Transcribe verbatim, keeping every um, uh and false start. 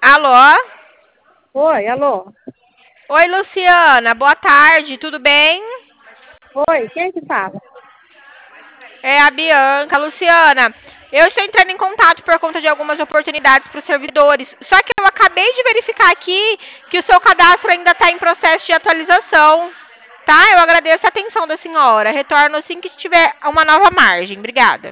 Alô? Oi, alô? Oi, Luciana. Boa tarde, tudo bem? Oi, quem que fala? É a Bianca. Luciana, eu estou entrando em contato por conta de algumas oportunidades para os servidores. Só que eu acabei de verificar aqui que o seu cadastro ainda está em processo de atualização. Tá? Eu agradeço a atenção da senhora. Retorno assim que tiver uma nova margem. Obrigada.